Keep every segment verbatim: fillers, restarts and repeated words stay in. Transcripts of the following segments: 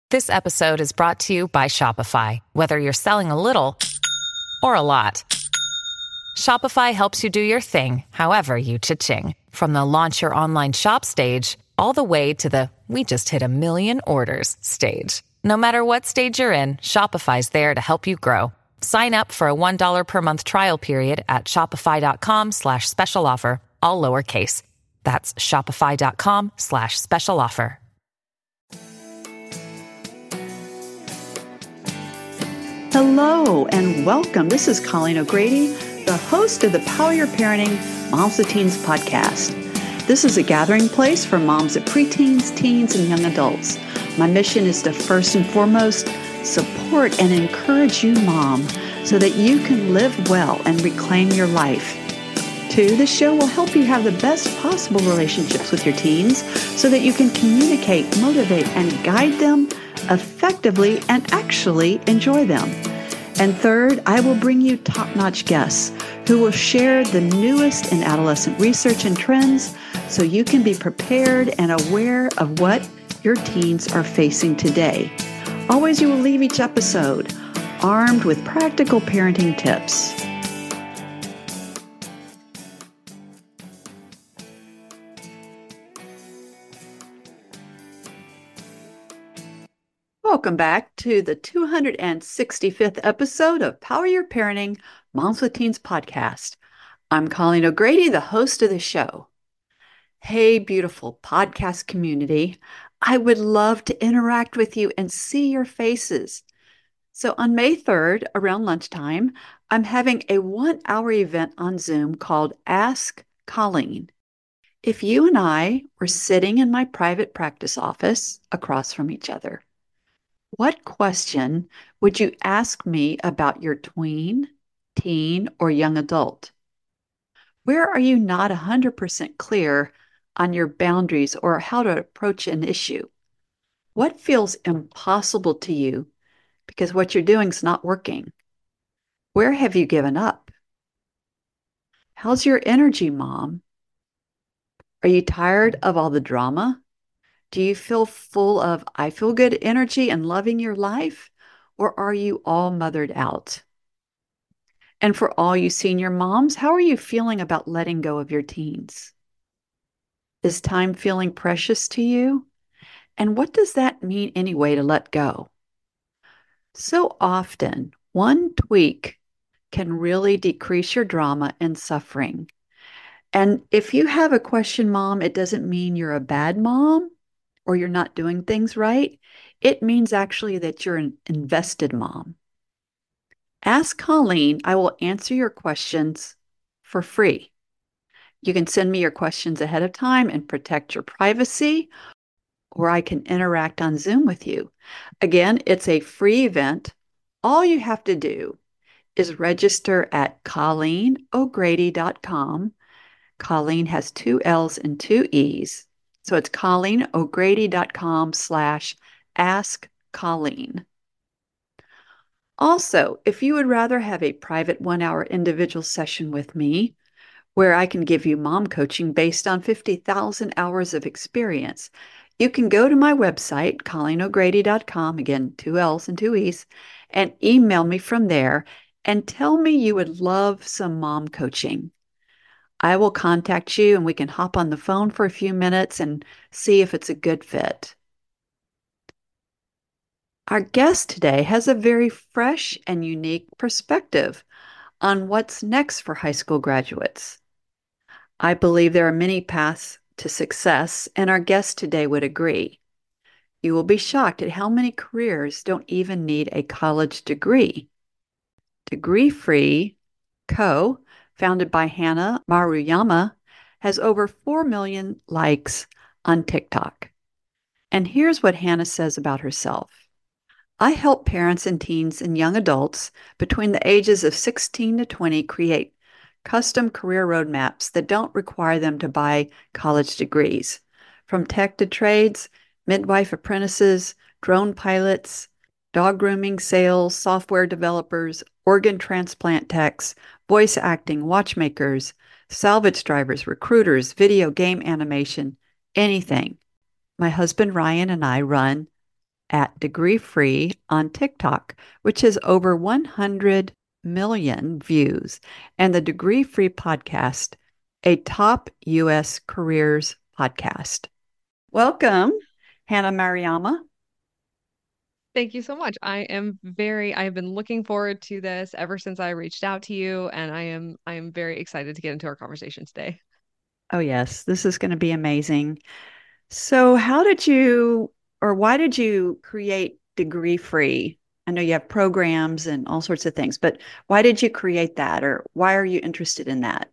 This episode is brought to you by Shopify. Whether you're selling a little or a lot, Shopify helps you do your thing, however you cha-ching. From the launch your online shop stage, all the way to the we just hit a million orders stage. No matter what stage you're in, Shopify's there to help you grow. Sign up for a one dollar per month trial period at shopify.com slash special offer, all lowercase. That's shopify.com slash special offer. Hello and welcome. This is Colleen O'Grady, the host of the Power Your Parenting Moms to Teens podcast. This is a gathering place for moms of preteens, teens, and young adults. My mission is to first and foremost support and encourage you, mom, so that you can live well and reclaim your life. Two, this show will help you have the best possible relationships with your teens so that you can communicate, motivate, and guide them effectively and actually enjoy them. And third, I will bring you top-notch guests who will share the newest in adolescent research and trends so you can be prepared and aware of what your teens are facing today. Always, you will leave each episode armed with practical parenting tips. Welcome back to the two hundred sixty-fifth episode of Power Your Parenting Moms with Teens podcast. I'm Colleen O'Grady, the host of the show. Hey, beautiful podcast community. I would love to interact with you and see your faces. So on May third, around lunchtime, I'm having a one-hour event on Zoom called Ask Colleen. If you and I were sitting in my private practice office across from each other, what question would you ask me about your tween, teen, or young adult? Where are you not one hundred percent clear on your boundaries or how to approach an issue? What feels impossible to you because what you're doing is not working? Where have you given up? How's your energy, mom? Are you tired of all the drama? Do you feel full of, I feel good energy and loving your life? Or are you all mothered out? And for all you senior moms, how are you feeling about letting go of your teens? Is time feeling precious to you? And what does that mean anyway to let go? So often, one tweak can really decrease your drama and suffering. And if you have a question, mom, it doesn't mean you're a bad mom or you're not doing things right. It means actually that you're an invested mom. Ask Colleen. I will answer your questions for free. You can send me your questions ahead of time and protect your privacy, or I can interact on Zoom with you. Again, it's a free event. All you have to do is register at colleen o'grady dot com. Colleen has two L's and two E's. So it's colleen o'grady dot com slash ask Colleen. Also, if you would rather have a private one-hour individual session with me, where I can give you mom coaching based on fifty thousand hours of experience, you can go to my website, colleen o'grady dot com, again, two L's and two E's, and email me from there and tell me you would love some mom coaching. I will contact you and we can hop on the phone for a few minutes and see if it's a good fit. Our guest today has a very fresh and unique perspective on what's next for high school graduates. I believe there are many paths to success, and our guest today would agree. You will be shocked at how many careers don't even need a college degree. Degree Free Co., founded by Hana Maruyama, has over four million likes on TikTok. And here's what Hana says about herself. I help parents and teens and young adults between the ages of sixteen to twenty create custom career roadmaps that don't require them to buy college degrees. From tech to trades, midwife apprentices, drone pilots, dog grooming sales, software developers, organ transplant techs, voice acting, watchmakers, salvage drivers, recruiters, video game animation, anything. My husband Ryan and I run at Degree Free on TikTok, which has over one hundred million views, and the Degree Free podcast, a top U S careers podcast. Welcome, Hannah Mariama. Thank you so much. I am very, I have been looking forward to this ever since I reached out to you, and I am I am very excited to get into our conversation today. Oh, yes, this is going to be amazing. So, how did you, or why did you create Degree Free? I know you have programs and all sorts of things, but why did you create that, or why are you interested in that?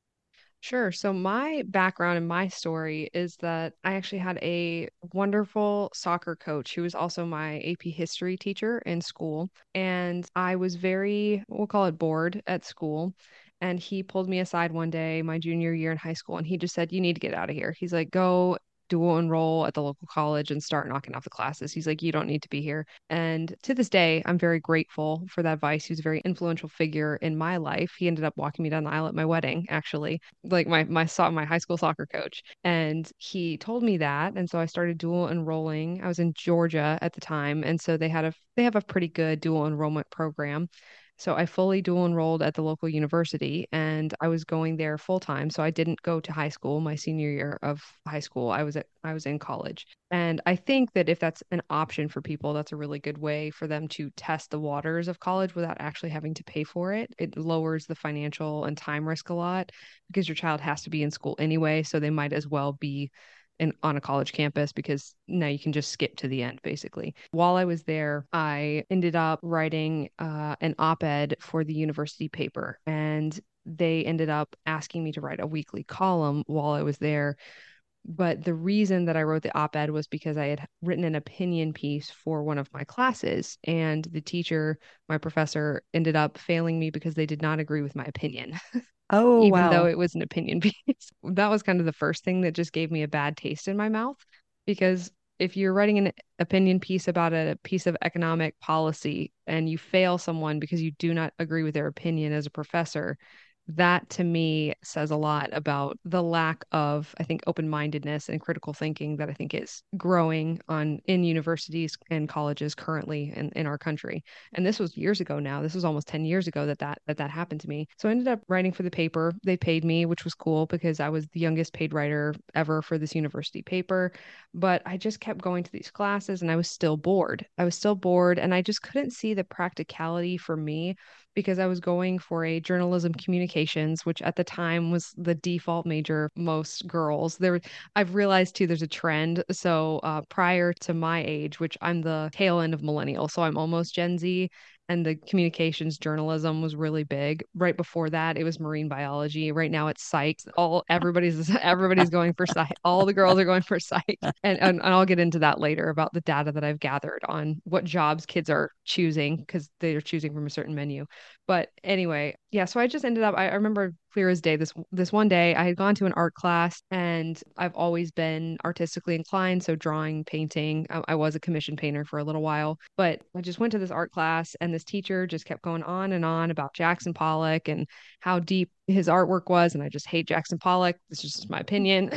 Sure. So my background and my story is that I actually had a wonderful soccer coach who was also my A P history teacher in school. And I was very, we'll call it bored at school. And he pulled me aside one day, my junior year in high school, and he just said, "You need to get out of here." He's like, "Go dual enroll at the local college and start knocking off the classes." He's like, "You don't need to be here." And to this day, I'm very grateful for that advice. He was a very influential figure in my life. He ended up walking me down the aisle at my wedding, actually, like my my so- my high school soccer coach. And he told me that, and so I started dual enrolling. I was in Georgia at the time, and so they had a they have a pretty good dual enrollment program. So I fully dual enrolled at the local university and I was going there full time. So I didn't go to high school my senior year of high school. I was at I was in college. And I think that if that's an option for people, that's a really good way for them to test the waters of college without actually having to pay for it. It lowers the financial and time risk a lot because your child has to be in school anyway, so they might as well be in, on a college campus because now you can just skip to the end, basically. While I was there, I ended up writing uh, an op-ed for the university paper, and they ended up asking me to write a weekly column while I was there. But the reason that I wrote the op-ed was because I had written an opinion piece for one of my classes, and the teacher, my professor, ended up failing me because they did not agree with my opinion Oh, even though wow. it was an opinion piece. That was kind of the first thing that just gave me a bad taste in my mouth because if you're writing an opinion piece about a piece of economic policy and you fail someone because you do not agree with their opinion as a professor, that to me says a lot about the lack of, I think, open-mindedness and critical thinking that I think is growing on in universities and colleges currently in, in our country. And this was years ago now. This was almost ten years ago that that that that happened to me. So I ended up writing for the paper. They paid me, which was cool because I was the youngest paid writer ever for this university paper. But I just kept going to these classes and I was still bored. I was still bored and I just couldn't see the practicality for me because I was going for a journalism communications, which at the time was the default major most girls. There, I've realized too, there's a trend. So uh, prior to my age, which I'm the tail end of millennial, so I'm almost Gen Z, and the communications journalism was really big. Right before that, it was marine biology. Right now, it's psych. All everybody's everybody's going for psych. All the girls are going for psych, and, and and I'll get into that later about the data that I've gathered on what jobs kids are choosing because they are choosing from a certain menu. But anyway, yeah, so I just ended up, I, I remember clear as day this this one day I had gone to an art class and I've always been artistically inclined, so drawing, painting. I, I was a commission painter for a little while, but I just went to this art class and this teacher just kept going on and on about Jackson Pollock and how deep his artwork was, and I just hate Jackson Pollock. This is just my opinion.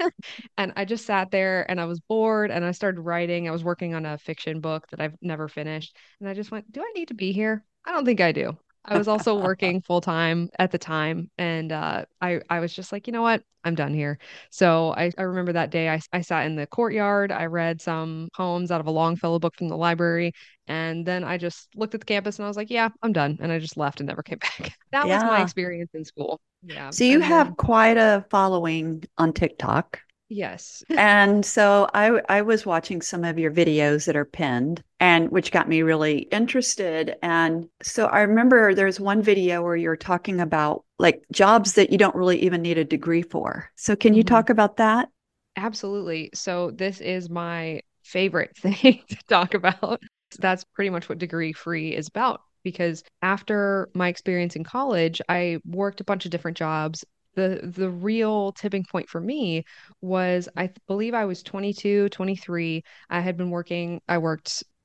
And I just sat there and I was bored and I started writing. I was working on a fiction book that I've never finished. And I just went, do I need to be here? I don't think I do. I was also working full time at the time, and uh, I I was just like, you know what, I'm done here. So I, I remember that day I, I sat in the courtyard. I read some poems out of a Longfellow book from the library, and then I just looked at the campus and I was like, yeah, I'm done, and I just left and never came back. That was my Yeah. experience in school. Yeah, So you and have then quite a following on TikTok. yes, And so I I was watching some of your videos that are pinned and which got me really interested. And so I remember there's one video where you're talking about like jobs that you don't really even need a degree for. So can you hmm talk about that? absolutely. So this is my favorite thing to talk about. That's pretty much what Degree Free is about. Because after my experience in college, I worked a bunch of different jobs. The the real tipping point for me was I th- believe I was twenty two, twenty three. I had been working, I worked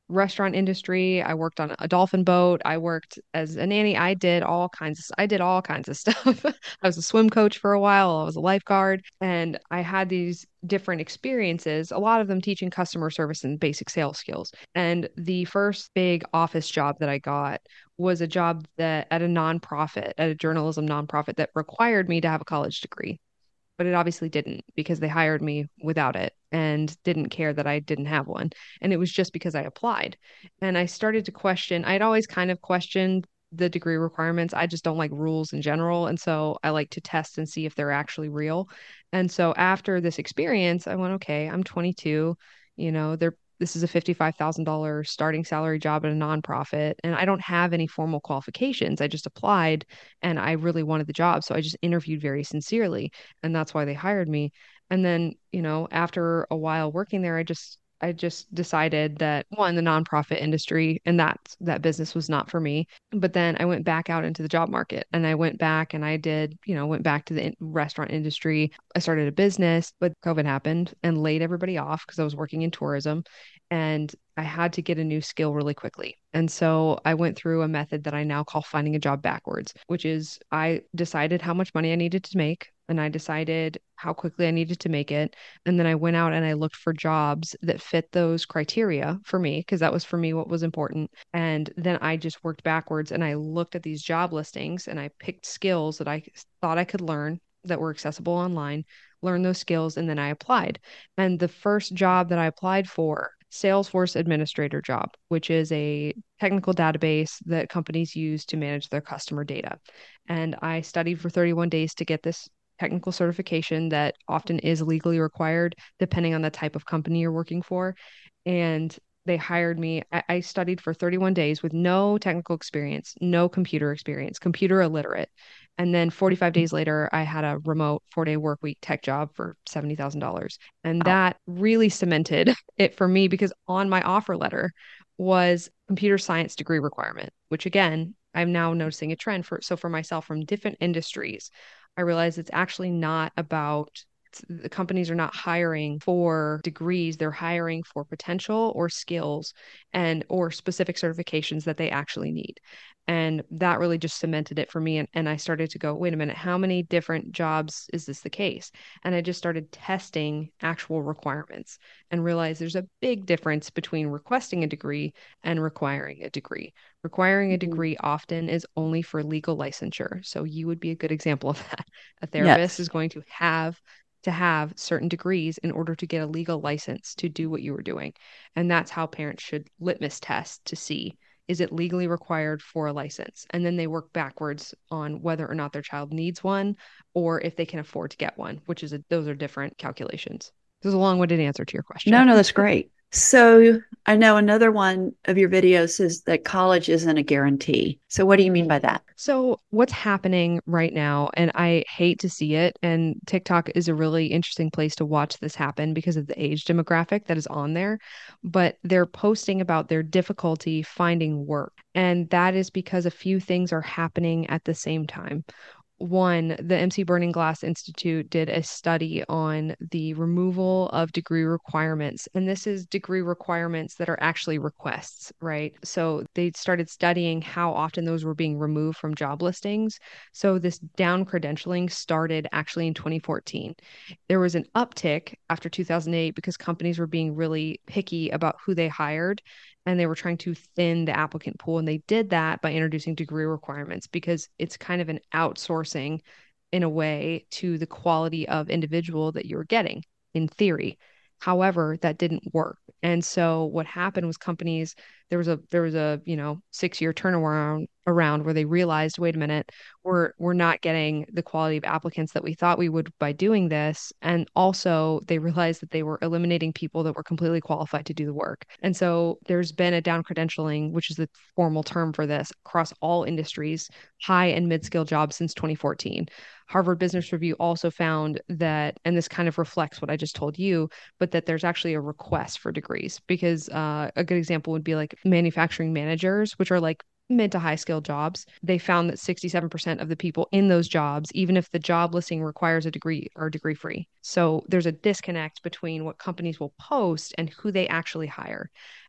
restaurant industry. I worked on a dolphin boat. I worked as a nanny. I did all kinds of, I did all kinds of stuff. I was a swim coach for a while. I was a lifeguard, and I had these different experiences, a lot of them teaching customer service and basic sales skills. And the first big office job that I got was a job that at a nonprofit, at a journalism nonprofit that required me to have a college degree, but it obviously didn't because they hired me without it and didn't care that I didn't have one. And it was just because I applied. And I started to question, I'd always kind of questioned the degree requirements. I just don't like rules in general. And so I like to test and see if they're actually real. And so after this experience, I went, okay, I'm twenty-two, you know, they're this is a fifty-five thousand dollars starting salary job at a nonprofit, and I don't have any formal qualifications. I just applied and I really wanted the job. So I just interviewed very sincerely, and that's why they hired me. And then, you know, after a while working there, I just I just decided that one, the nonprofit industry and that that business was not for me. But then I went back out into the job market and I went back and I did, you know, went back to the in- restaurant industry. I started a business, but COVID happened and laid everybody off because I was working in tourism and I had to get a new skill really quickly. And so I went through a method that I now call finding a job backwards, which is I decided how much money I needed to make and I decided how quickly I needed to make it. And then I went out and I looked for jobs that fit those criteria for me, because that was for me what was important. And then I just worked backwards and I looked at these job listings and I picked skills that I thought I could learn that were accessible online, learn those skills, and then I applied. And the first job that I applied for, Salesforce administrator job, which is a technical database that companies use to manage their customer data. And I studied for thirty-one days to get this technical certification that often is legally required depending on the type of company you're working for. And they hired me. I, I studied for thirty-one days with no technical experience, no computer experience, computer illiterate. And then forty-five days later, I had a remote four day work week tech job for seventy thousand dollars. And Wow. that really cemented it for me because on my offer letter was computer science degree requirement, which again, I'm now noticing a trend for. So for myself from different industries, I realized it's actually not about the companies are not hiring for degrees, they're hiring for potential or skills and or specific certifications that they actually need. And that really just cemented it for me. And, and I started to go, wait a minute, how many different jobs is this the case? And I just started testing actual requirements and realized there's a big difference between requesting a degree and requiring a degree. Requiring a Mhm. degree often is only for legal licensure. So you would be a good example of that. A therapist Yes. is going to have to have certain degrees in order to get a legal license to do what you were doing. And that's how parents should litmus test to see, is it legally required for a license? And then they work backwards on whether or not their child needs one or if they can afford to get one, which is a, those are different calculations. This is a long-winded answer to your question. No, no, that's great. So I know another one of your videos says that college isn't a guarantee. So what do you mean by that? So, what's happening right now, and I hate to see it, and TikTok is a really interesting place to watch this happen because of the age demographic that is on there, but they're posting about their difficulty finding work. And that is because a few things are happening at the same time. One, the M C Burning Glass Institute did a study on the removal of degree requirements. And this is degree requirements that are actually requests, right? So they started studying how often those were being removed from job listings. So this down credentialing started actually in twenty fourteen. There was an uptick after two thousand eight because companies were being really picky about who they hired and they were trying to thin the applicant pool. And they did that by introducing degree requirements because it's kind of an outsourcing in a way to the quality of individual that you're getting in theory. However, that didn't work. And so what happened was companies, there was a there was a, you know, six year turnaround around where they realized, wait a minute, we're we're not getting the quality of applicants that we thought we would by doing this. And also they realized that they were eliminating people that were completely qualified to do the work. And so there's been a down credentialing, which is the formal term for this, across all industries, high and mid skill jobs since twenty fourteen. Harvard Business Review also found that, and this kind of reflects what I just told you, but that there's actually a request for degrees because uh, a good example would be like manufacturing managers, which are like mid to high skill jobs. They found that sixty-seven percent of the people in those jobs, even if the job listing requires a degree, are degree free. So there's a disconnect between what companies will post and who they actually hire.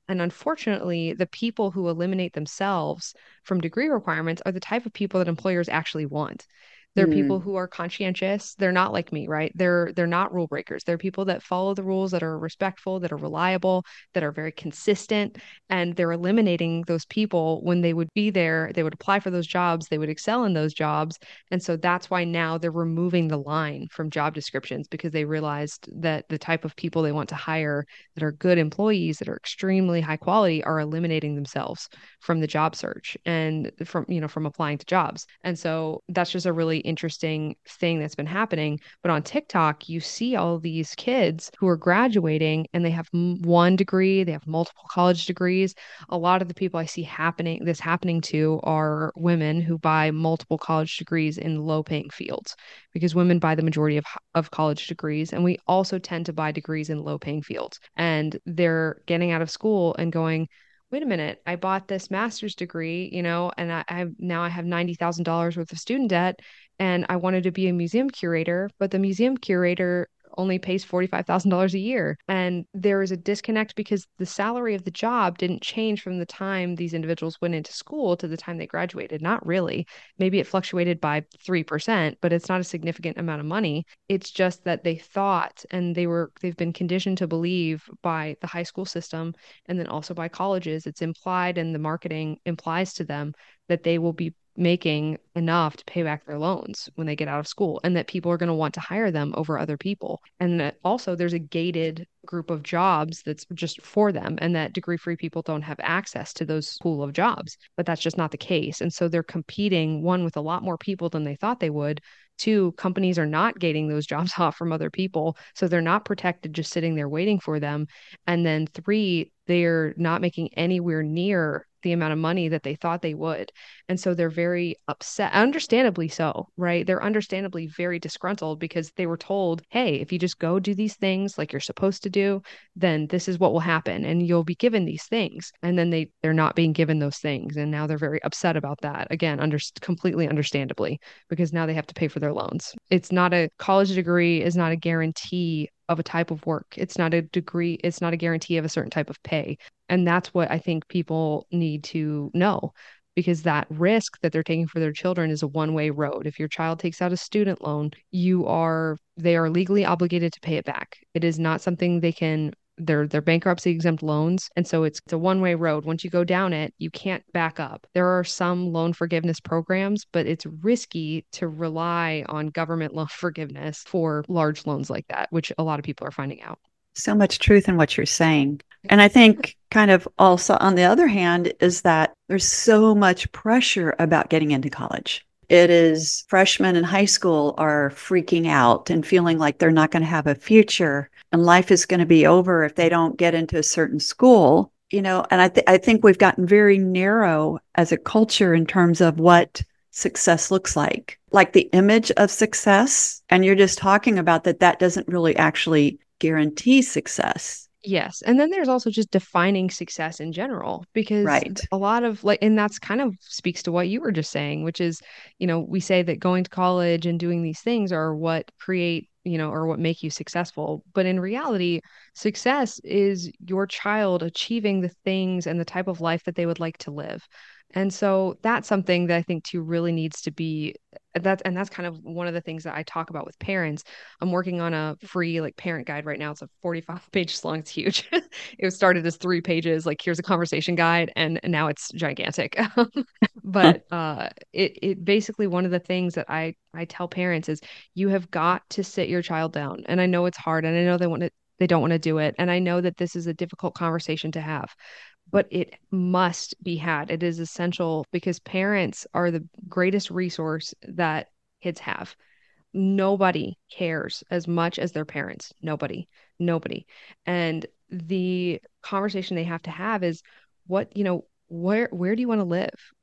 And unfortunately, the people who eliminate themselves from degree requirements are the type of people that employers actually want. They're people Mm. who are conscientious. They're not like me, right? They're they're not rule breakers. They're people that follow the rules, that are respectful, that are reliable, that are very consistent, and they're eliminating those people when they would be there. They would apply for those jobs, they would excel in those jobs. And so that's why now they're removing the line from job descriptions because they realized that the type of people they want to hire that are good employees, that are extremely high quality, are eliminating themselves from the job search and from, you know, from applying to jobs. And so that's just a really interesting thing that's been happening. But on TikTok, you see all these kids who are graduating and they have one degree, they have multiple college degrees. A lot of the people I see happening, this happening to are women who buy multiple college degrees in low paying fields because women buy the majority of, of college degrees. And we also tend to buy degrees in low paying fields. And they're getting out of school and going, wait a minute, I bought this master's degree, you know, and I, I now I have ninety thousand dollars worth of student debt and I wanted to be a museum curator, but the museum curator only pays forty-five thousand dollars a year. And there is a disconnect because the salary of the job didn't change from the time these individuals went into school to the time they graduated. Not really. Maybe it fluctuated by three percent, but it's not a significant amount of money. It's just that they thought and they were, they've been conditioned to believe by the high school system and then also by colleges. It's implied and the marketing implies to them that they will be making enough to pay back their loans when they get out of school and that people are going to want to hire them over other people. And that also there's a gated group of jobs that's just for them and that degree-free people don't have access to those pool of jobs. But that's just not the case. And so they're competing, one, with a lot more people than they thought they would. Two, companies are not gating those jobs off from other people. So they're not protected just sitting there waiting for them. And then three, they're not making anywhere near the amount of money that they thought they would. And so they're very upset, understandably so, right? They're understandably very disgruntled because they were told, hey, if you just go do these things like you're supposed to do, then this is what will happen and you'll be given these things. And then they they're not being given those things. And now they're very upset about that. Again, under completely understandably, because now they have to pay for their loans. It's not a college degree is not a guarantee of a type of work. It's not a degree, it's not a guarantee of a certain type of pay. And that's what I think people need to know because that risk that they're taking for their children is a one-way road. If your child takes out a student loan, you are they are legally obligated to pay it back. It is not something they can they're they're bankruptcy exempt loans. And so it's, it's a one-way road. Once you go down it, you can't back up. There are some loan forgiveness programs, but it's risky to rely on government loan forgiveness for large loans like that, which a lot of people are finding out. So much truth in what you're saying. And I think kind of also on the other hand is that there's so much pressure about getting into college. It is freshmen in high school are freaking out and feeling like they're not going to have a future and life is going to be over if they don't get into a certain school, you know, and I, th- I think we've gotten very narrow as a culture in terms of what success looks like, like the image of success. And you're just talking about that that doesn't really actually guarantee success. Yes. And then there's also just defining success in general, because Right. a lot of like, and that's kind of speaks to what you were just saying, which is, you know, we say that going to college and doing these things are what create, you know, or what make you successful. But in reality, success is your child achieving the things and the type of life that they would like to live. And so that's something that I think too really needs to be that's and that's kind of one of the things that I talk about with parents. I'm working on a free like parent guide right now. It's a forty-five pages long. It's huge. It was started as three pages, like here's a conversation guide, and, and now it's gigantic. But uh it it basically one of the things that I I tell parents is you have got to sit your child down. And I know it's hard and I know they want to they don't want to do it. And I know that this is a difficult conversation to have, but it must be had. It is essential because parents are the greatest resource that kids have. Nobody cares as much as their parents. Nobody, nobody. And the conversation they have to have is what, you know, where where do you want to live?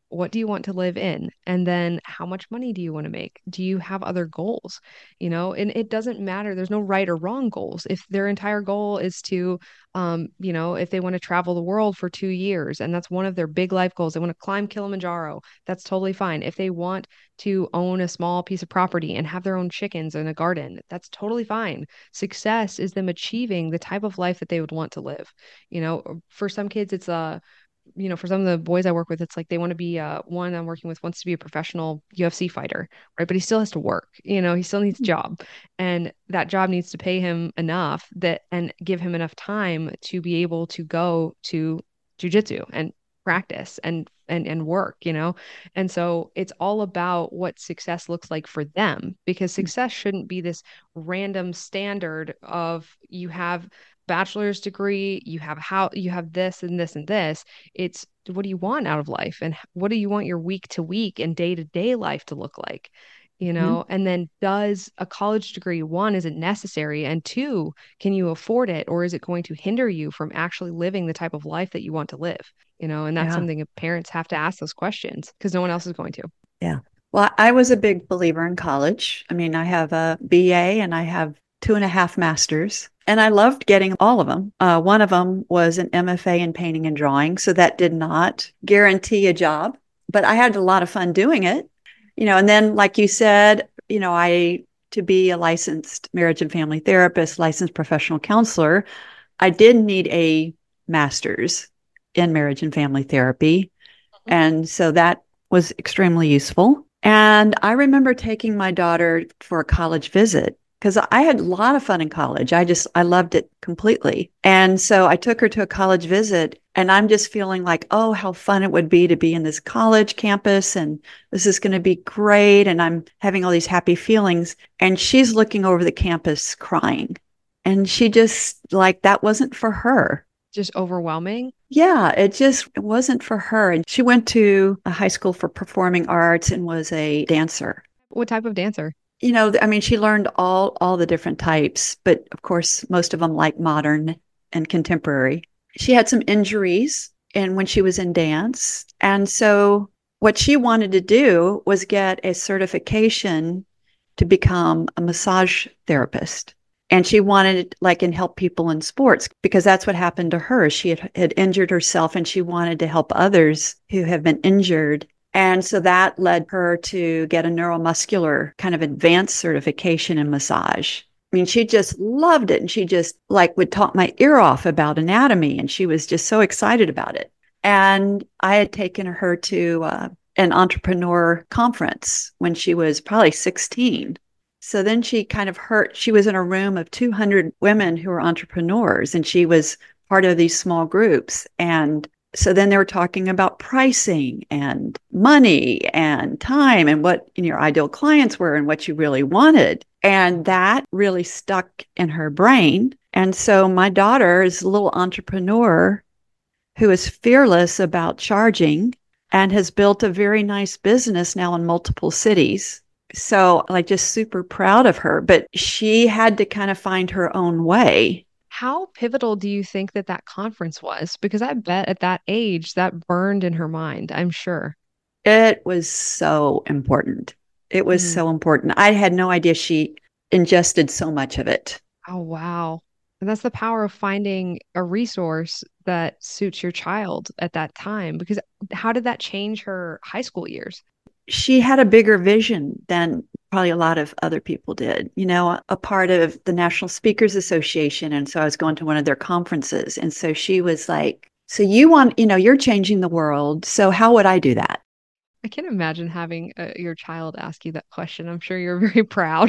what do you want to live in? And then how much money do you want to make? Do you have other goals? You know, and it doesn't matter. There's no right or wrong goals. If their entire goal is to, um, you know, if they want to travel the world for two years and that's one of their big life goals, they want to climb Kilimanjaro, that's totally fine. If they want to own a small piece of property and have their own chickens and a garden, that's totally fine. Success is them achieving the type of life that they would want to live. You know, for some kids, it's a you know, for some of the boys I work with, it's like they want to be uh one I'm working with wants to be a professional U F C fighter, right? But he still has to work, you know, he still needs a job. And that job needs to pay him enough that and give him enough time to be able to go to jujitsu and practice and and and work, you know? And so it's all about what success looks like for them, because success shouldn't be this random standard of you have bachelor's degree, you have how you have this and this and this. It's what do you want out of life and what do you want your week to week and day to day life to look like? You know, Mm-hmm. and then does a college degree, one, is it necessary? And two, can you afford it? Or is it going to hinder you from actually living the type of life that you want to live? You know, and that's Yeah. something that parents have to ask those questions because no one else is going to. Yeah. Well, I was a big believer in college. I mean, I have a B A and I have two and a half masters, and I loved getting all of them. Uh, one of them was an M F A in painting and drawing. So that did not guarantee a job, but I had a lot of fun doing it. You know, and then, like you said, you know, I, to be a licensed marriage and family therapist, licensed professional counselor, I did need a master's in marriage and family therapy. And so that was extremely useful. And I remember taking my daughter for a college visit because I had a lot of fun in college. I just, I loved it completely. And so I took her to a college visit and I'm just feeling like, oh, how fun it would be to be in this college campus. And this is going to be great. And I'm having all these happy feelings. And she's looking over the campus crying. And she just like, that wasn't for her. Just overwhelming. Yeah, it just it wasn't for her. And she went to a high school for performing arts and was a dancer. What type of dancer? You know, I mean, she learned all all the different types, but of course, most of them like modern and contemporary. She had some injuries and when she was in dance. And so what she wanted to do was get a certification to become a massage therapist. And she wanted like and help people in sports because that's what happened to her. She had, had injured herself and she wanted to help others who have been injured. And so that led her to get a neuromuscular kind of advanced certification in massage. I mean, she just loved it. And she just like would talk my ear off about anatomy. And she was just so excited about it. And I had taken her to uh, an entrepreneur conference when she was probably sixteen. So then she kind of hurt. She was in a room of two hundred women who were entrepreneurs, and she was part of these small groups. And so then they were talking about pricing and money and time and what your ideal clients were and what you really wanted. And that really stuck in her brain. And so my daughter is a little entrepreneur who is fearless about charging and has built a very nice business now in multiple cities. So like just super proud of her, but she had to kind of find her own way. How pivotal do you think that that conference was? Because I bet at that age that burned in her mind, I'm sure. It was so important. It was Mm. so important. I had no idea she ingested so much of it. Oh, wow. And that's the power of finding a resource that suits your child at that time. Because how did that change her high school years? She had a bigger vision than probably a lot of other people did. You know, a, a part of the National Speakers Association. And so I was going to one of their conferences. And so she was like, so you want, you know, you're changing the world. So how would I do that? I can't imagine having uh, your child ask you that question. I'm sure you're very proud.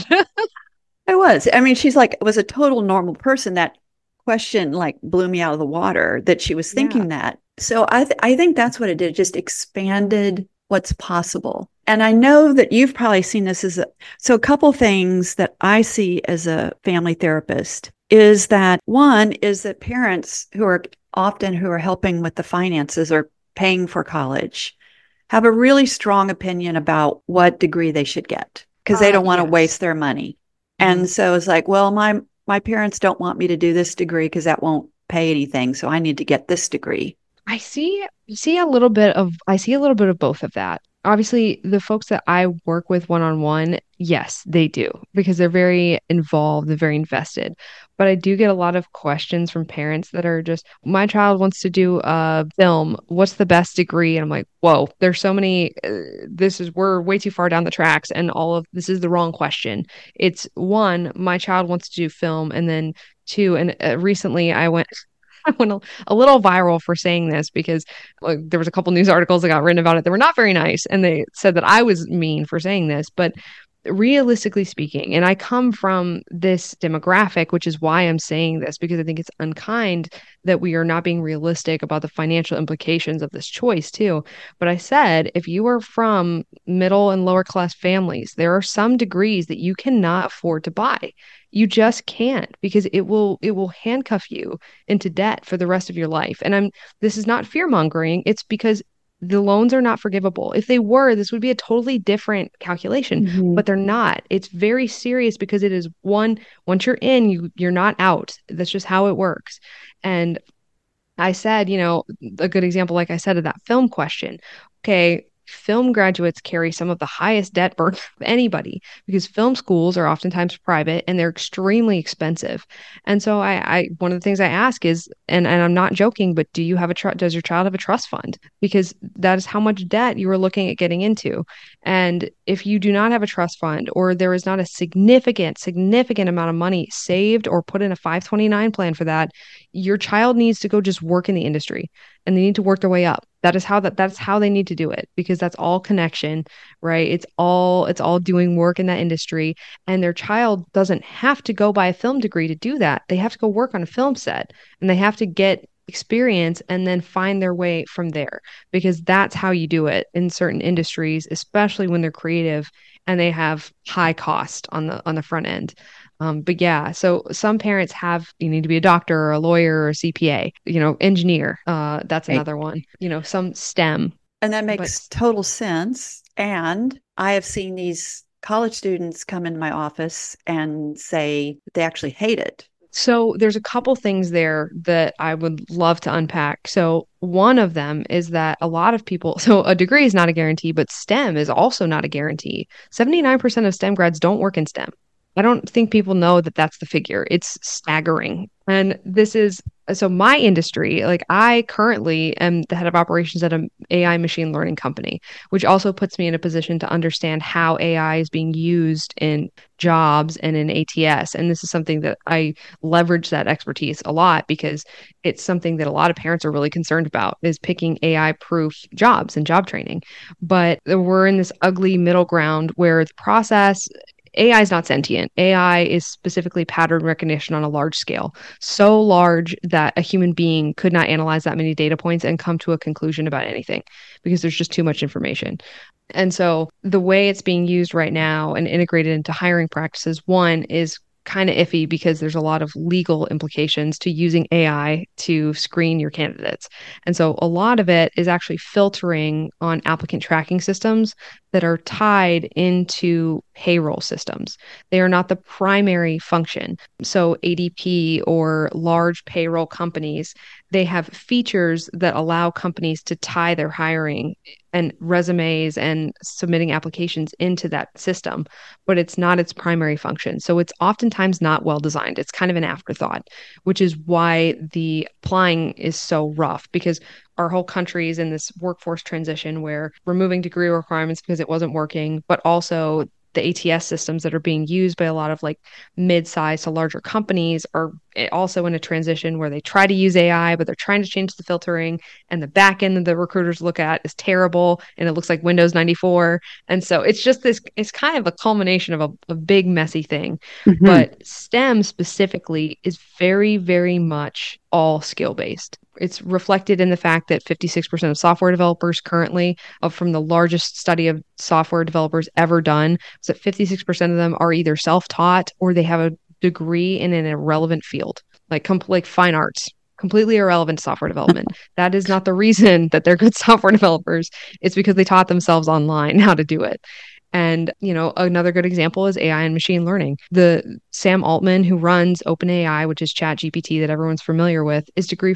I was. I mean, she's like, was a total normal person. That question like blew me out of the water that she was Yeah. thinking that. So I, th- I think that's what it did. Just expanded what's possible. And I know that you've probably seen this as a, so a couple things that I see as a family therapist is that one is that parents who are often who are helping with the finances or paying for college have a really strong opinion about what degree they should get because they Uh, don't want to yes. waste their money. Mhm. And so it's like, well, my my parents don't want me to do this degree because that won't pay anything. So I need to get this degree. I see see a little bit of I see a little bit of both of that. Obviously, the folks that I work with one-on-one, yes, they do because they're very involved, they're very invested. But I do get a lot of questions from parents that are just, my child wants to do a film. What's the best degree? And I'm like, whoa, there's so many. Uh, this is, we're way too far down the tracks, and all of this is the wrong question. It's one, my child wants to do film, and then two, and uh, recently I went I went a, a little viral for saying this because like, there was a couple news articles that got written about it that were not very nice, and they said that I was mean for saying this. But realistically speaking, and I come from this demographic, which is why I'm saying this, because I think it's unkind that we are not being realistic about the financial implications of this choice too. But I said, if you are from middle and lower class families, there are some degrees that you cannot afford to buy. You just can't, because it will it will handcuff you into debt for the rest of your life. And I'm this is not fear mongering. It's because the loans are not forgivable. If they were, this would be a totally different calculation, Mm-hmm. but they're not. It's very serious because it is one, once you're in, you you're not out. That's just how it works. And I said, you know, a good example, like I said, of that film question. Okay, film graduates carry some of the highest debt burden of anybody because film schools are oftentimes private and they're extremely expensive. And so I, I one of the things I ask is, and, and I'm not joking, but do you have a tr- does your child have a trust fund? Because that is how much debt you are looking at getting into. And if you do not have a trust fund, or there is not a significant, significant amount of money saved or put in a five twenty-nine plan for that, your child needs to go just work in the industry, and they need to work their way up. That is how that that's how they need to do it, because that's all connection, right? It's all it's all doing work in that industry. And their child doesn't have to go buy a film degree to do that. They have to go work on a film set, and they have to get experience and then find their way from there, because that's how you do it in certain industries, especially when they're creative and they have high cost on the on the front end. Um, but yeah, so some parents have, you need to be a doctor or a lawyer or a C P A, you know, engineer. Uh, that's Right. another one, you know, some STEM. And that But makes total sense. And I have seen these college students come in my office and say they actually hate it. so there's a couple things there that I would love to unpack. So one of them is that a lot of people, so a degree is not a guarantee, but STEM is also not a guarantee. seventy-nine percent of STEM grads don't work in STEM. I don't think people know that that's the figure. It's staggering. And this is so my industry, like I currently am the head of operations at an A I machine learning company, which also puts me in a position to understand how A I is being used in jobs and in A T S. And this is something that I leverage that expertise a lot, because it's something that a lot of parents are really concerned about, is picking A I proof jobs and job training. But we're in this ugly middle ground where the process A I is not sentient. A I is specifically pattern recognition on a large scale, so large that a human being could not analyze that many data points and come to a conclusion about anything, because there's just too much information. And so the way it's being used right now and integrated into hiring practices, one is kind of iffy because there's a lot of legal implications to using A I to screen your candidates. And so a lot of it is actually filtering on applicant tracking systems that are tied into payroll systems. They are not the primary function. So A D P or large payroll companies, they have features that allow companies to tie their hiring and resumes and submitting applications into that system, but it's not its primary function. So it's oftentimes not well designed. It's kind of an afterthought, which is why the applying is so rough, because our whole country is in this workforce transition where removing degree requirements because it wasn't working, but also the A T S systems that are being used by a lot of like mid-sized to larger companies are also in a transition where they try to use A I, but they're trying to change the filtering, and the back end that the recruiters look at is terrible, and it looks like Windows ninety-four. And so it's just this, it's kind of a culmination of a, a big messy thing. Mm-hmm. But STEM specifically is very, very much all skill based. It's reflected in the fact that fifty-six percent of software developers currently, uh, from the largest study of software developers ever done, is that fifty-six percent of them are either self-taught or they have a degree in an irrelevant field, like com- like fine arts, completely irrelevant to software development. That is not the reason that they're good software developers. It's because they taught themselves online how to do it. And, you know, another good example is A I and machine learning. The Sam Altman, who runs OpenAI, which is Chat G P T that everyone's familiar with, is degree free.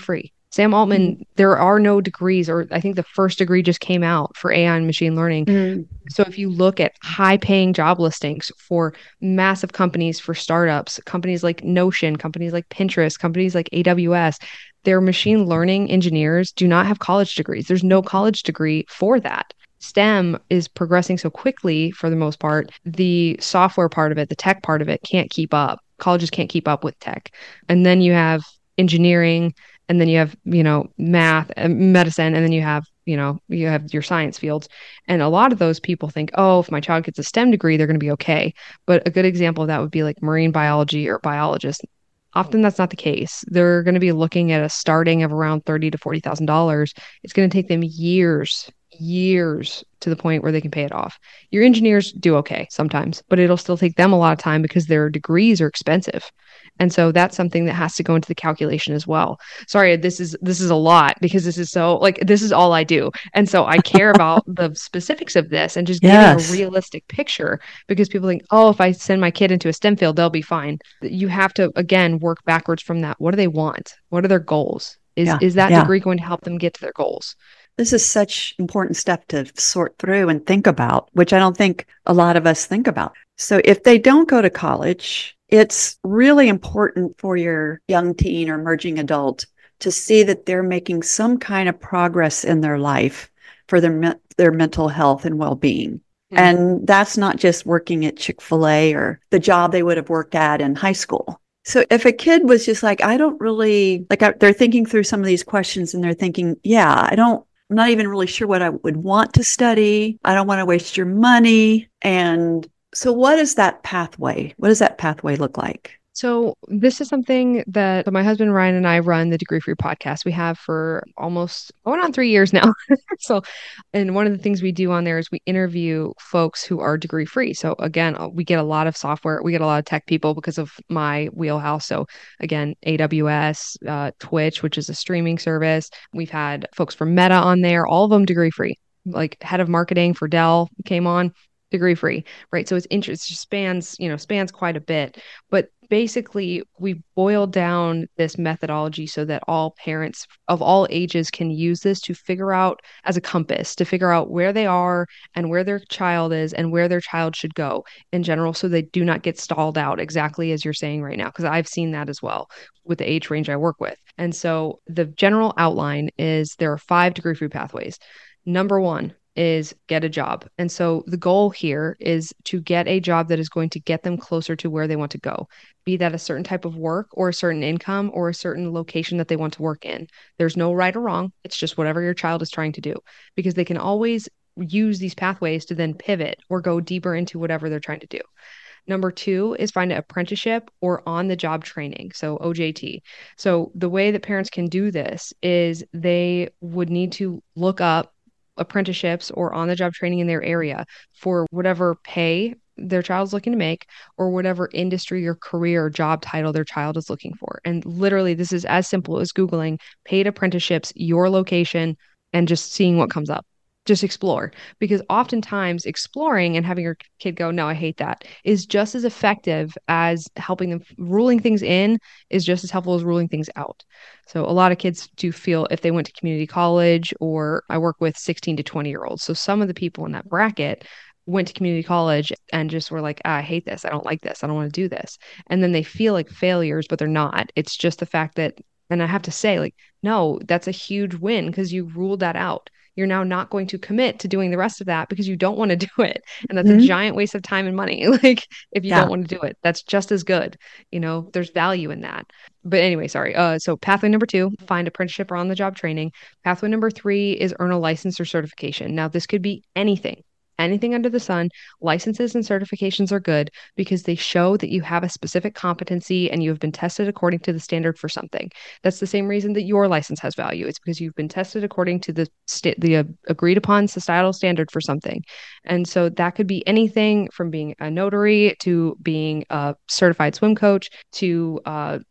Sam Altman, Mm-hmm. there are no degrees, or I think the first degree just came out for A I and machine learning. Mm-hmm. So if you look at high paying job listings for massive companies, for startups, companies like Notion, companies like Pinterest, companies like A W S, their machine learning engineers do not have college degrees. There's no college degree for that. STEM is progressing so quickly for the most part. The software part of it, the tech part of it can't keep up. Colleges can't keep up with tech. And then you have engineering, and then you have, you know, math and medicine, and then you have, you know, you have your science fields. And a lot of those people think, oh, if my child gets a STEM degree, they're going to be okay. But a good example of that would be like marine biology or biologist. Often that's not the case. They're going to be looking at a starting of around thirty to forty thousand dollars. It's going to take them years, years to the point where they can pay it off. Your engineers do okay sometimes, but it'll still take them a lot of time because their degrees are expensive. And so that's something that has to go into the calculation as well. Sorry, this is this is a lot because this is so like this is all I do. And so I care about the specifics of this and just giving a Yes. realistic picture because people think, "Oh, if I send my kid into a STEM field, they'll be fine." You have to again work backwards from that. What do they want? What are their goals? Is Yeah. is that Yeah. degree going to help them get to their goals? This is such important stuff to sort through and think about, which I don't think a lot of us think about. So if they don't go to college, it's really important for your young teen or emerging adult to see that they're making some kind of progress in their life for their their mental health and well-being. Mm-hmm. And that's not just working at Chick-fil-A or the job they would have worked at in high school. So if a kid was just like, I don't really, like I, they're thinking through some of these questions and they're thinking, yeah, I don't, I'm not even really sure what I would want to study. I don't want to waste your money. And so what is that pathway? What does that pathway look like? So this is something that my husband Ryan and I run the Degree Free podcast. We have for almost going on three years now. So, and one of the things we do on there is we interview folks who are degree free. So again, we get a lot of software, we get a lot of tech people because of my wheelhouse. So again, A W S, uh, Twitch, which is a streaming service. We've had folks from Meta on there, all of them degree free. Like head of marketing for Dell came on, degree free, right? So it's interest spans, you know, spans quite a bit. But basically, we boiled down this methodology so that all parents of all ages can use this to figure out as a compass, to figure out where they are and where their child is and where their child should go in general, so they do not get stalled out exactly as you're saying right now, because I've seen that as well with the age range I work with. And so the general outline is there are five degree free pathways. Number one is get a job. And so the goal here is to get a job that is going to get them closer to where they want to go, be that a certain type of work or a certain income or a certain location that they want to work in. There's no right or wrong. It's just whatever your child is trying to do, because they can always use these pathways to then pivot or go deeper into whatever they're trying to do. Number two is find an apprenticeship or on-the-job training, so O J T. So the way that parents can do this is they would need to look up apprenticeships or on-the-job training in their area for whatever pay their child's looking to make or whatever industry or career or job title their child is looking for. And literally, this is as simple as Googling paid apprenticeships, your location, and just seeing what comes up. Just explore, because oftentimes exploring and having your kid go, no, I hate that, is just as effective as helping them. Ruling things in is just as helpful as ruling things out. So a lot of kids do feel if they went to community college, or I work with sixteen to twenty year olds. So some of the people in that bracket went to community college and just were like, ah, I hate this. I don't like this. I don't want to do this. And then they feel like failures, but they're not. It's just the fact that, and I have to say, like, no, that's a huge win because you ruled that out. You're now not going to commit to doing the rest of that because you don't want to do it. And that's mm-hmm. a giant waste of time and money. Like if you yeah. don't want to do it, that's just as good. You know, there's value in that. But anyway, sorry. Uh, so pathway number two, find apprenticeship or on the job training. Pathway number three is earn a license or certification. Now this could be anything. Anything under the sun. Licenses and certifications are good because they show that you have a specific competency and you have been tested according to the standard for something. That's the same reason that your license has value. It's because you've been tested according to the st- the uh, agreed upon societal standard for something. And so that could be anything from being a notary to being a certified swim coach to uh,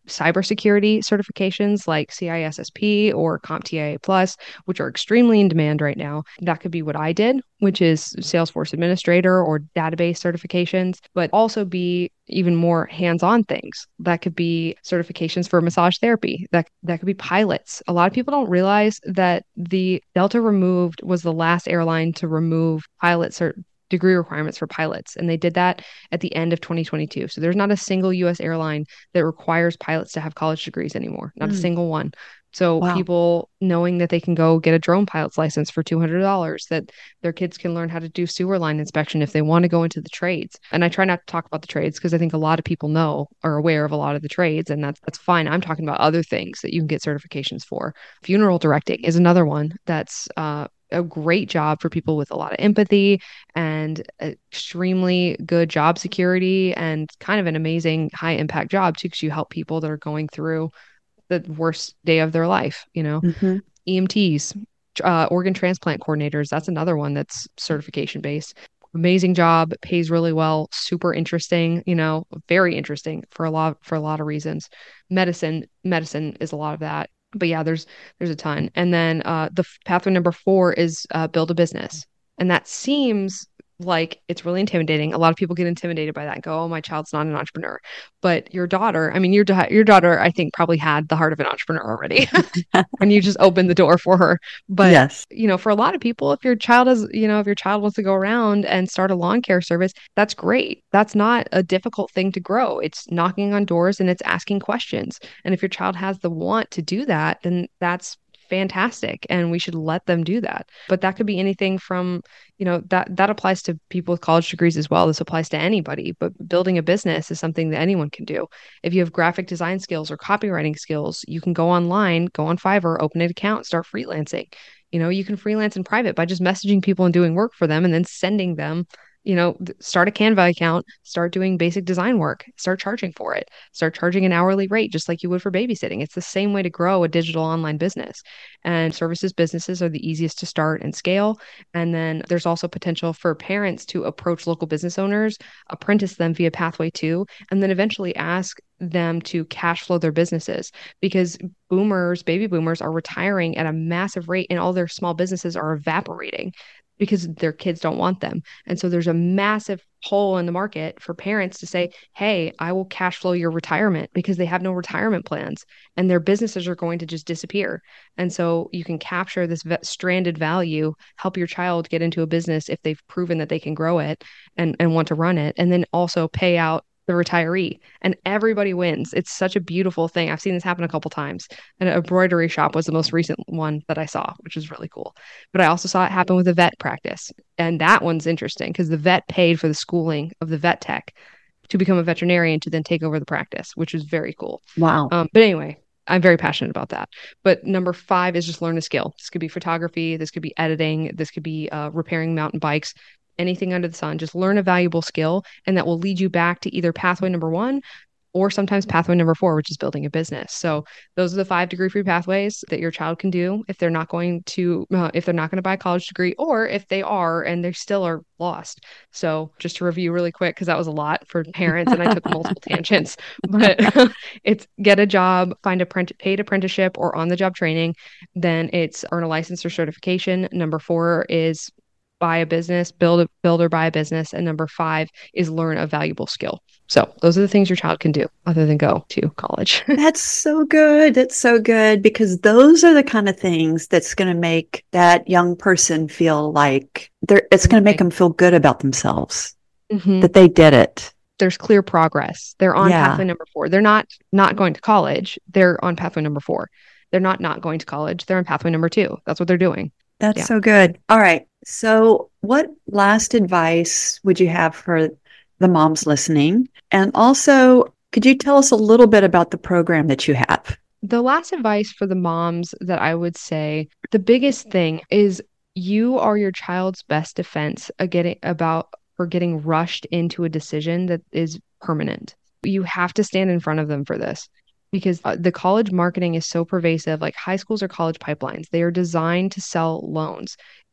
cybersecurity certifications like C I S S P or CompTIA Plus, which are extremely in demand right now. That could be what I did, which is Salesforce Administrator or database certifications, but also be even more hands-on things. That could be certifications for massage therapy. That that could be pilots. A lot of people don't realize that the Delta removed was the last airline to remove pilot cert degree requirements for pilots. And they did that at the end of twenty twenty-two. So there's not a single U S airline that requires pilots to have college degrees anymore, not mm. a single one. So wow. people knowing that they can go get a drone pilot's license for two hundred dollars, that their kids can learn how to do sewer line inspection if they want to go into the trades. And I try not to talk about the trades because I think a lot of people know, are aware of a lot of the trades, and that's, that's fine. I'm talking about other things that you can get certifications for. Funeral directing is another one that's uh, a great job for people with a lot of empathy and extremely good job security, and kind of an amazing high impact job too, because you help people that are going through the worst day of their life, you know. Mm-hmm. E M Ts, uh, organ transplant coordinators, that's another one that's certification based. Amazing job, pays really well, super interesting, you know, very interesting for a lot for a lot of reasons. Medicine, medicine is a lot of that. But yeah, there's there's a ton. And then uh, the pathway number four is uh, build a business. And that seems like it's really intimidating. A lot of people get intimidated by that and go, oh, my child's not an entrepreneur. But your daughter, I mean, your, da- your daughter, I think, probably had the heart of an entrepreneur already. And you just opened the door for her. But, yes. you know, for a lot of people, if your child is, you know, if your child wants to go around and start a lawn care service, that's great. That's not a difficult thing to grow. It's knocking on doors and it's asking questions. And if your child has the want to do that, then that's fantastic, and we should let them do that. But that could be anything from, you know, that that applies to people with college degrees as well. This applies to anybody, but building a business is something that anyone can do. If you have graphic design skills or copywriting skills, you can go online, go on Fiverr, open an account, start freelancing. You know, you can freelance in private by just messaging people and doing work for them and then sending them, you know, start a Canva account, start doing basic design work, start charging for it, start charging an hourly rate, just like you would for babysitting. It's the same way to grow a digital online business. And services businesses are the easiest to start and scale. And then there's also potential for parents to approach local business owners, apprentice them via Pathway Two, and then eventually ask them to cash flow their businesses, because boomers, baby boomers are retiring at a massive rate and all their small businesses are evaporating because their kids don't want them. And so there's a massive hole in the market for parents to say, hey, I will cash flow your retirement, because they have no retirement plans and their businesses are going to just disappear. And so you can capture this v- stranded value, help your child get into a business if they've proven that they can grow it and, and want to run it, and then also pay out the retiree, and everybody wins. It's such a beautiful thing. I've seen this happen a couple times. And an embroidery shop was the most recent one that I saw, which is really cool. But I also saw it happen with a vet practice. And that one's interesting because the vet paid for the schooling of the vet tech to become a veterinarian to then take over the practice, which is very cool. Wow. Um, but anyway, I'm very passionate about that. But number five is just learn a skill. This could be photography. This could be editing. This could be uh, repairing mountain bikes. Anything under the sun. Just learn a valuable skill, and that will lead you back to either pathway number one or sometimes pathway number four, which is building a business. So those are the five degree free pathways that your child can do if they're not going to, uh, if they're not going to buy a college degree, or if they are and they still are lost. So just to review really quick, because that was a lot for parents and I took multiple tangents, but it's get a job, find a paid apprenticeship or on the job training. Then it's earn a license or certification. Number four is buy a business, build a build or buy a business. And number five is learn a valuable skill. So those are the things your child can do other than go to college. That's so good. That's so good, because those are the kind of things that's going to make that young person feel like they're, it's going to make them feel good about themselves, mm-hmm. that they did it. There's clear progress. They're on yeah. pathway number four. They're not not going to college. They're on pathway number four. They're not not going to college. They're on pathway number two. That's what they're doing. That's yeah. so good. All right. So what last advice would you have for the moms listening? And also, could you tell us a little bit about the program that you have? The last advice for the moms that I would say, the biggest thing is you are your child's best defense getting about for getting rushed into a decision that is permanent. You have to stand in front of them for this, because uh, the college marketing is so pervasive. Like high schools are college pipelines. They are designed to sell loans.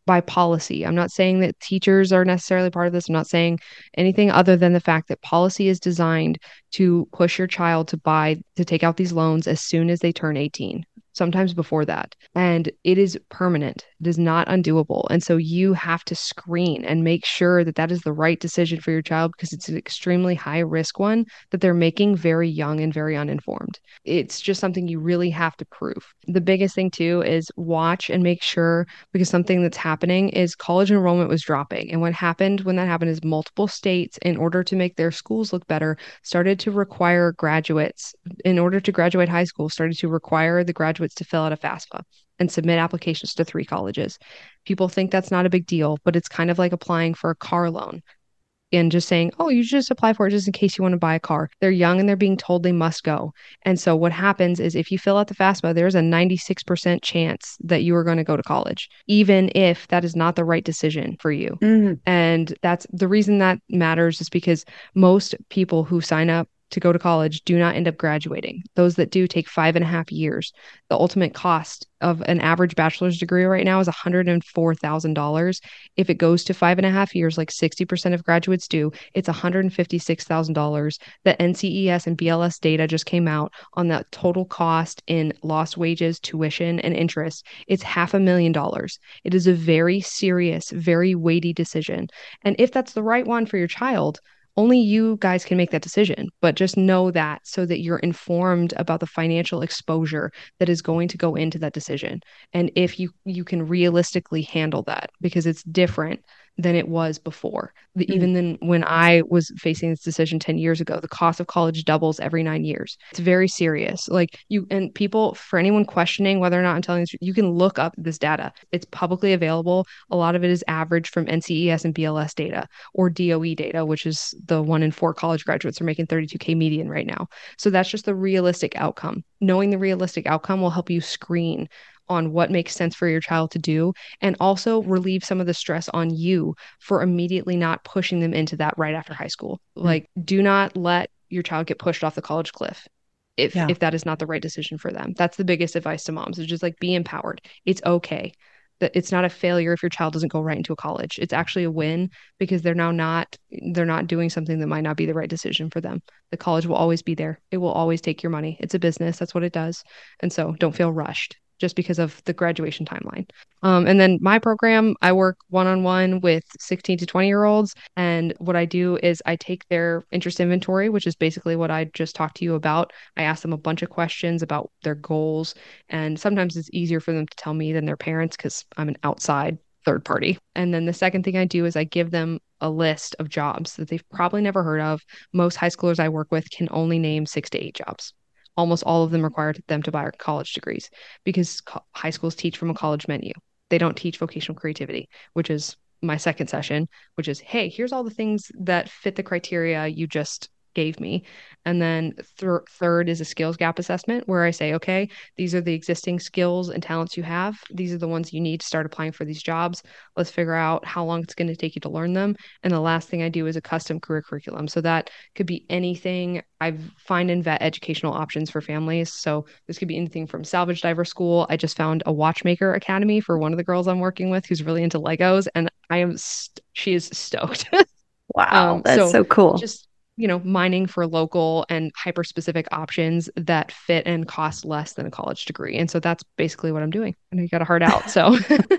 by policy. I'm not saying that teachers are necessarily part of this. I'm not saying anything other than the fact that policy is designed to push your child to buy, to take out these loans as soon as they turn eighteen. Sometimes before that. And it is permanent. It is not undoable. And so you have to screen and make sure that that is the right decision for your child, because it's an extremely high risk one that they're making very young and very uninformed. It's just something you really have to prove. The biggest thing too is watch and make sure, because something that's happening is college enrollment was dropping. And what happened when that happened is multiple states, in order to make their schools look better, started to require graduates, in order to graduate high school, started to require the graduates to fill out a FAFSA and submit applications to three colleges. People think that's not a big deal, but it's kind of like applying for a car loan and just saying, oh, you just apply for it just in case you want to buy a car. They're young and they're being told they must go. And so what happens is if you fill out the FAFSA, there's a ninety-six percent chance that you are going to go to college, even if that is not the right decision for you. Mm-hmm. And that's the reason that matters, is because most people who sign up to go to college do not end up graduating. Those that do take five and a half years. The ultimate cost of an average bachelor's degree right now is one hundred four thousand dollars. If it goes to five and a half years, like sixty percent of graduates do, it's one hundred fifty-six thousand dollars. The N C E S and B L S data just came out on the total cost in lost wages, tuition, and interest. It's half a million dollars. It is a very serious, very weighty decision. And if that's the right one for your child, only you guys can make that decision, but just know that so that you're informed about the financial exposure that is going to go into that decision. And if you, you can realistically handle that, because it's different than it was before. Mm. Even then, when I was facing this decision ten years ago, the cost of college doubles every nine years. It's very serious. Like you, and people, for anyone questioning whether or not I'm telling this, you can look up this data. It's publicly available. A lot of it is averaged from N C E S and B L S data, or D O E data, which is the one in four college graduates are making thirty-two K median right now. So that's just the realistic outcome. Knowing the realistic outcome will help you screen on what makes sense for your child to do, and also relieve some of the stress on you for immediately not pushing them into that right after high school. Mm-hmm. Like, do not let your child get pushed off the college cliff if yeah. if that is not the right decision for them. That's the biggest advice to moms, is just like, be empowered. It's okay. That it's not a failure if your child doesn't go right into a college. It's actually a win, because they're now not, they're not doing something that might not be the right decision for them. The college will always be there. It will always take your money. It's a business. That's what it does. And so don't feel rushed just because of the graduation timeline. Um, and then my program, I work one-on-one with sixteen to twenty year olds. And what I do is I take their interest inventory, which is basically what I just talked to you about. I ask them a bunch of questions about their goals. And sometimes it's easier for them to tell me than their parents, because I'm an outside third party. And then the second thing I do is I give them a list of jobs that they've probably never heard of. Most high schoolers I work with can only name six to eight jobs. Almost all of them require them to buy college degrees, because co- high schools teach from a college menu. They don't teach vocational creativity, which is my second session, which is, hey, here's all the things that fit the criteria you just gave me. And then th- third is a skills gap assessment, where I say, okay, these are the existing skills and talents you have. These are the ones you need to start applying for these jobs. Let's figure out how long it's going to take you to learn them. And the last thing I do is a custom career curriculum. So that could be anything. I find and vet educational options for families. So this could be anything from salvage diver school. I just found a watchmaker academy for one of the girls I'm working with who's really into Legos, and I am, st- she is stoked. Wow. Um, that's so, so cool. Just, you know, mining for local and hyper specific options that fit and cost less than a college degree. And so that's basically what I'm doing. And I got a heart out. So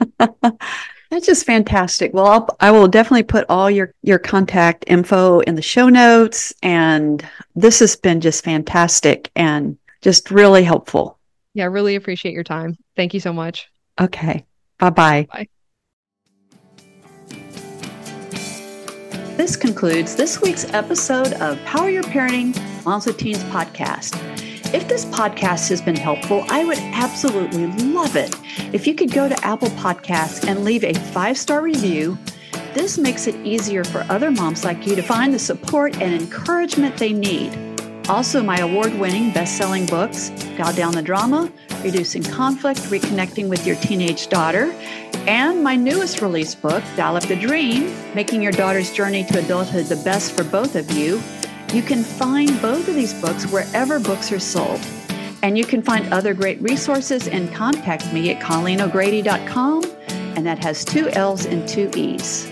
that's just fantastic. Well, I'll, I will definitely put all your, your contact info in the show notes. And this has been just fantastic and just really helpful. Yeah, I really appreciate your time. Thank you so much. Okay. Bye-bye. Bye. This concludes this week's episode of Power Your Parenting Moms with Teens podcast. If this podcast has been helpful, I would absolutely love it if you could go to Apple Podcasts and leave a five-star review. This makes it easier for other moms like you to find the support and encouragement they need. Also, my award-winning best-selling books, Dial Down the Drama, Reducing Conflict, Reconnecting with Your Teenage Daughter, and my newest release book, Dial Up the Dream, Making Your Daughter's Journey to Adulthood the Best for Both of You. You can find both of these books wherever books are sold. And you can find other great resources and contact me at colleen o'grady dot com. and that has two L's and two E's.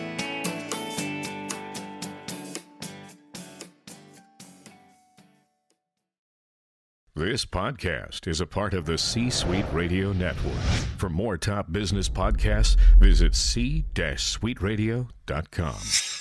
This podcast is a part of the C-Suite Radio Network. For more top business podcasts, visit c suite radio dot com.